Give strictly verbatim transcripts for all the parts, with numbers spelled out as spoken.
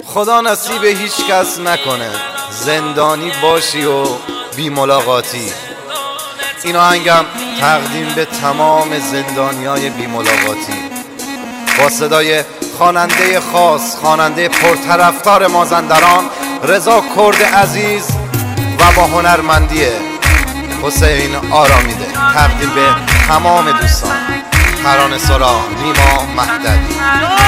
خدا نصیب هیچ کس نکنه زندانی باشی و بی ملاقاتی. این آهنگم تقدیم به تمام زندانیای بی ملاقاتی با صدای خواننده خاص، خواننده پرطرفدار مازندران رضا کرد عزیز و با هنرمندی حسین آرامیده تقدیم به تمام دوستان. ترانه سرا نیما مهدوی.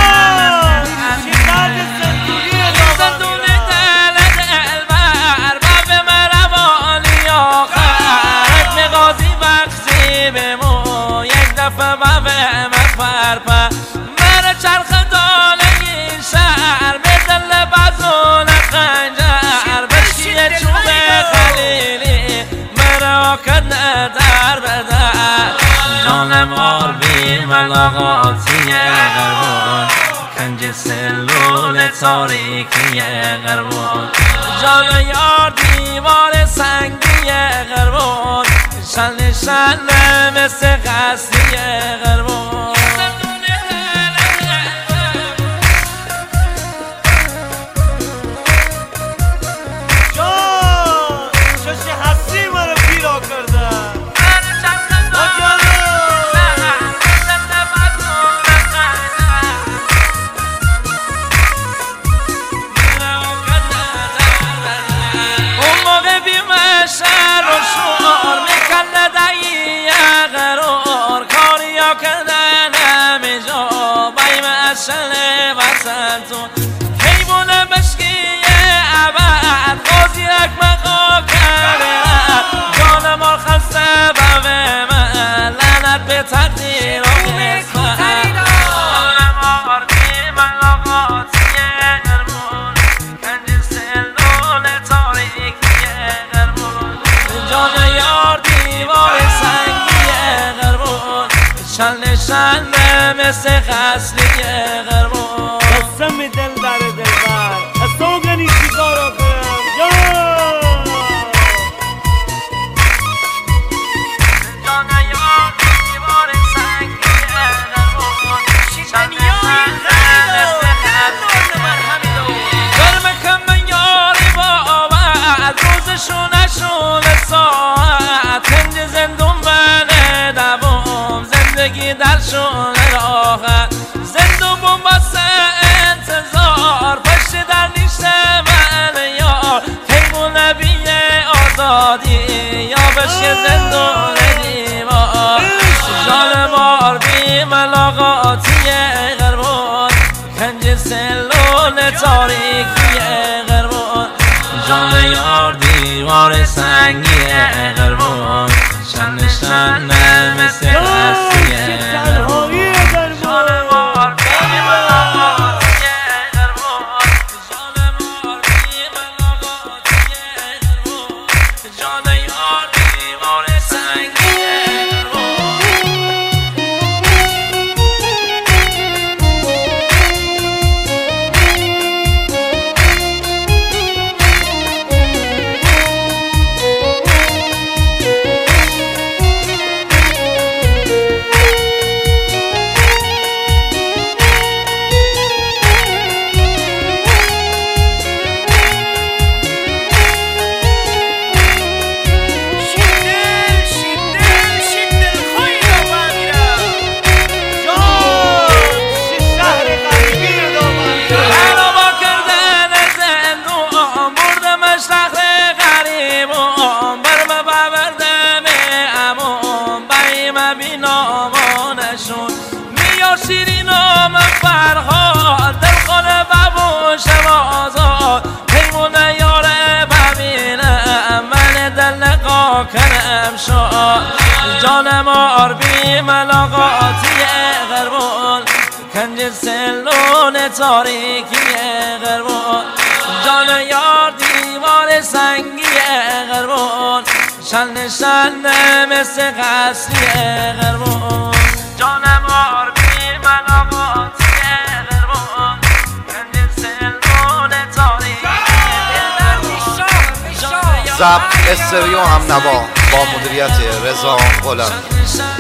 جانمار بی ملاقاتی غربان، کنج سلول تاریکی غربان، جان یار دیوار سنگی غربان، شل شل مثل قصری غربان. حیوان بشکی عبد قاضی اکمقا کرده جانمار خسته بوه من لعنت به تقدیر و قسمت. جانمار بی ملاقاتی غربان، کنج سلول تاریکی غربان، جان یار دیوار سنگی غربان، شل شل مثل قصری غربان. قسم دل بر دل بر از تو گنی چیکارا کنم یا جان یار دیوار سنگی غربان، شیطانیای غربان گرم کم من یاری بابد روزشون نشون ساعت کنج زندون بله دوام زندگی درشون راحت زندون بومباسه انتظار پشت در نیشته من یار حیمون نبی آزادی یا بشه زندون دیوار. جان مار بی ملاقاتی غربان، کنج سلول تاریکی غربان، جان یار دیوار سنگی غربان، شن شن مثل قصری غربان. شیرین و من فرهاد دل خونه ببوش آزاد حیمون یاره ببینم من دل نقا کنم شاد. جانم آر بی ملاقاتی غربان، کنج سلول تاریکی غربان، جان یار دیوار سنگی غربان، شل شل مثل قصری غربان. جانم آر بی ملاقاتی غربان، کنج سلول تاریکی ضبط استریو هم نوا با مدیریت رضا غلامی.